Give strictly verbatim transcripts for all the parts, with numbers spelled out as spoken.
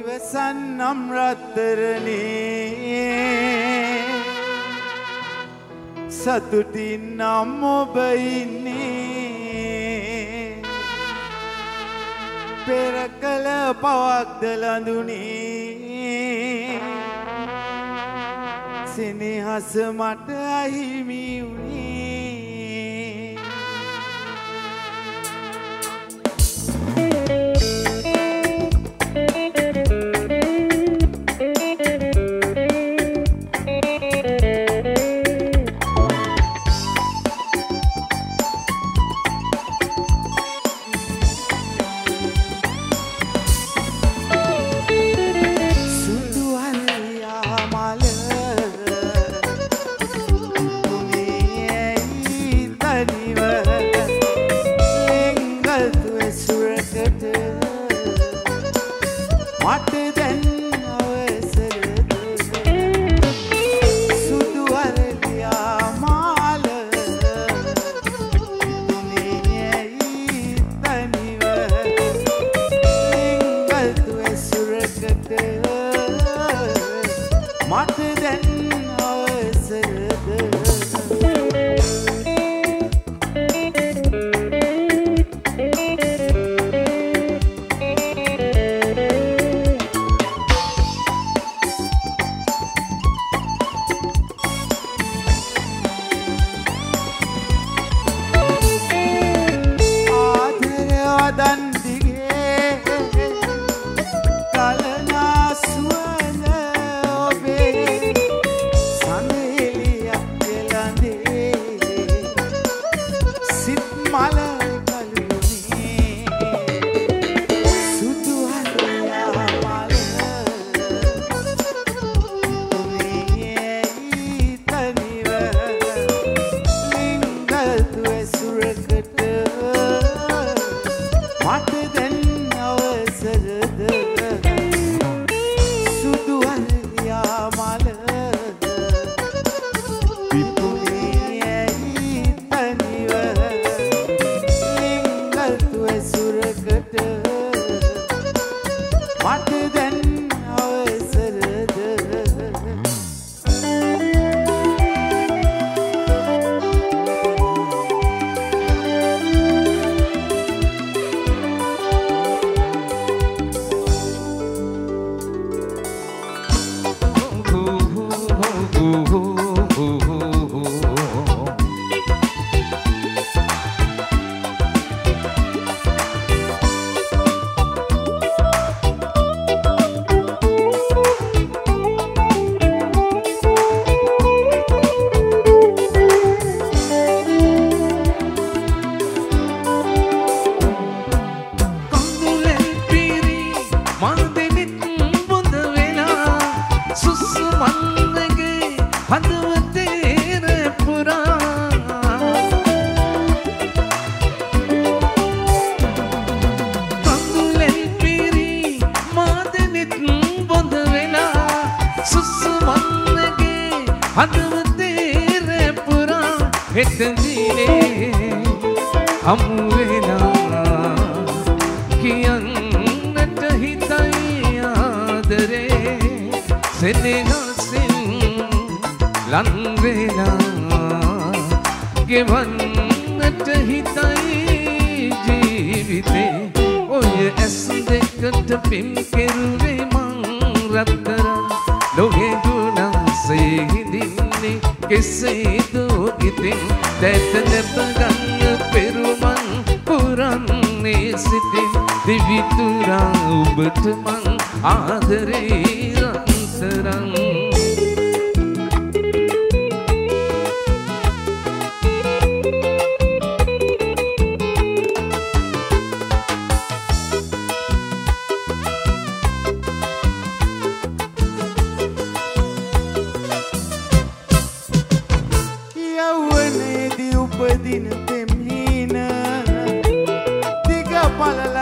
ඉවසන්නම් රත්තරනේ සතුටින් නම් ඔබ ඉන්නේ පෙර කළ පවක්ද ලඳුනේ සෙනෙහස මට අහිමි වුණේ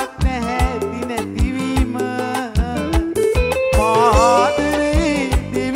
Padre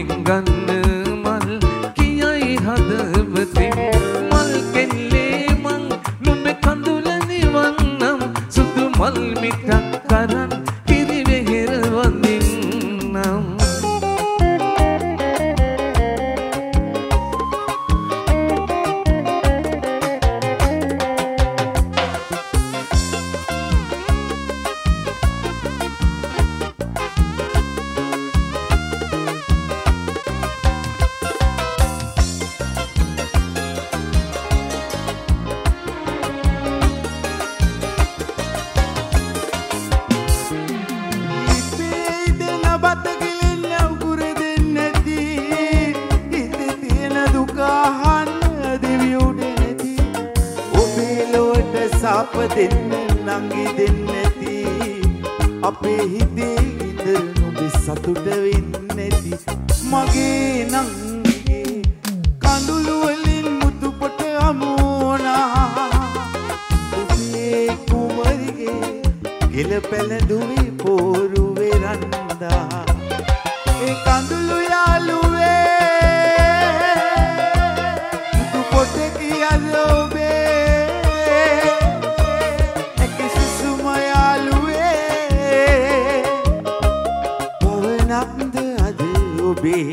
ගන්න මල් කියයි හදවතින් මල් කෙල්ලේ මං නුඹ කඳුල නිවන්නම් සුදු මල් මිටක් කරන් කිරි වෙහෙර වඳින්නම් සාප දෙන්න නංගි දෙන්නති අපේ හිතේ ඉඳන් නුඹ සතුට වෙන්නති මගේ නංගිගේ කඳුළු වලින් මුතු පොට අමෝනා ඔබේ කුමරිගේ ගෙල පැලඳුවේ පෝරු වෙරන්දා ඒ කඳුළු යාළුවේ මුතු පොට කියලෝබේ be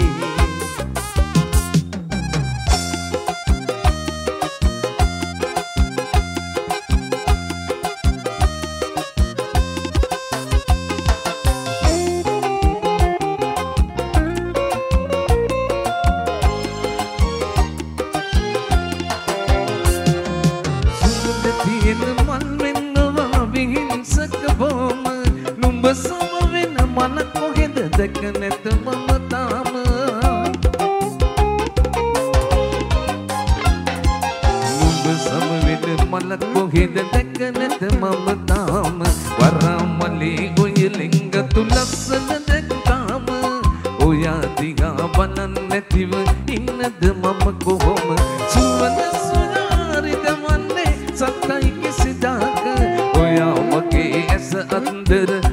දැක නැත මම තාම නුඹ සම වෙන මලක් කොහෙද දැක නැත මම තාම වරමලේ ඔය ලිංගතු ලස්සන දැක්කාම ඔයා දිහා බලන්න නැතිව ඉන්නද මම කොහොම සුවඳ සුරාරිද වන්නේ සත්තයි කිසිදාක ඔයා මගේ ඇස අන්දර